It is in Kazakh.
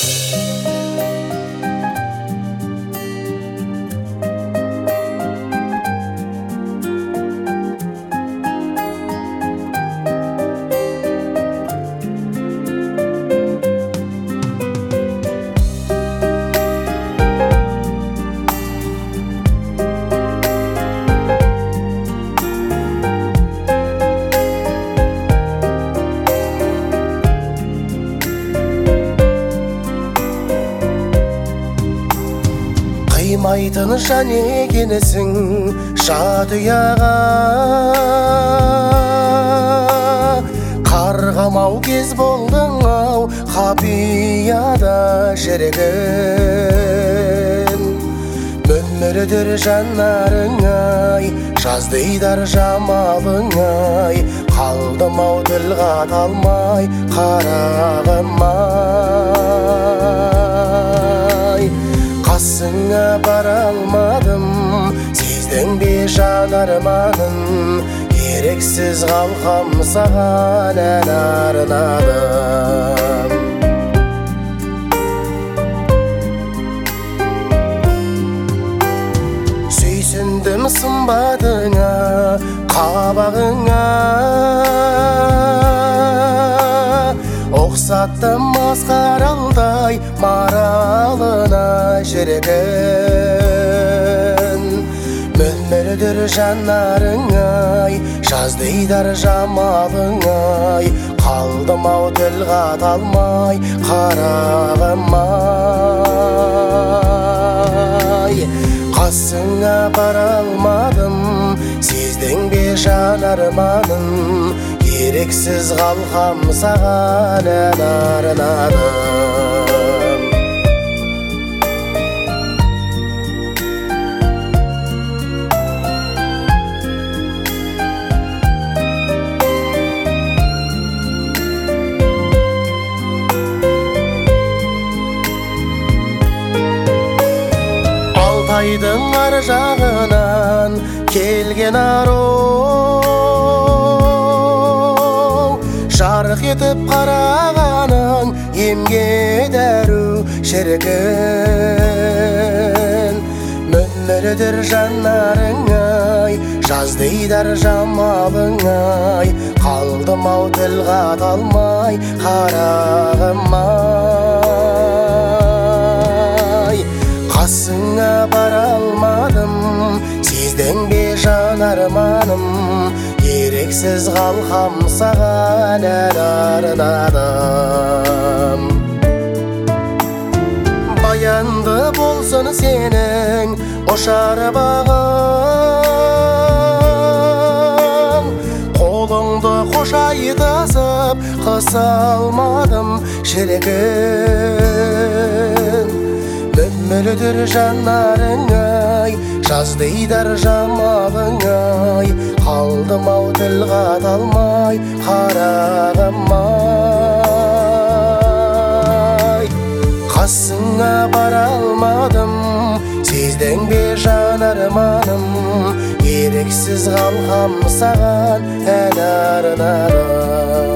Қимайтын жан екенсің жат ұяға, қарғамау кез болдың ау қапияда жүрген. Мөмірдір жанарың ай, жаздыйдар жамалың ай, қалдым ау тіл қата алмай қарағым ай. Қасыңа бара алмадым, сездің бе жан арманын, ерексіз қалқам саған ән арнадым. Сүйсіндім сымбатыңа, қабағыңа, оқсаттым масқаралдай маралына жүрген. Мөмірдір жанарың ай, жаздыйдар жамалың ай, қалдым ау тіл қата алмай қарағым ай. Қасыңа бара алмадым, сездің бе жан арманын, ерексіз қалқам саған ән арнадым. Алтайдың ар жағынан келген ару, жарық етіп қарағаның емге дәру шіркін. Мөмірдір жанарың ай, жаздыйдар жамалың ай, қалдым ау тіл қата алмай қарағым ай. Қасыңа бара алмадым, сездің бе жан арманым, ерексіз қалқам саған ән арнадым. Баянды болсын сенің ұшар бағың, қолыңды қошайтасып қыса алмадым шіркін. Мөмірдір жанарың ай, жаздыйдар жамалың ай, қалдым ау тіл қата алмай қарағым ай. Қасыңа бара алмадым, сездің бе жан арманым, ерексіз қалқам саған ән арнадым.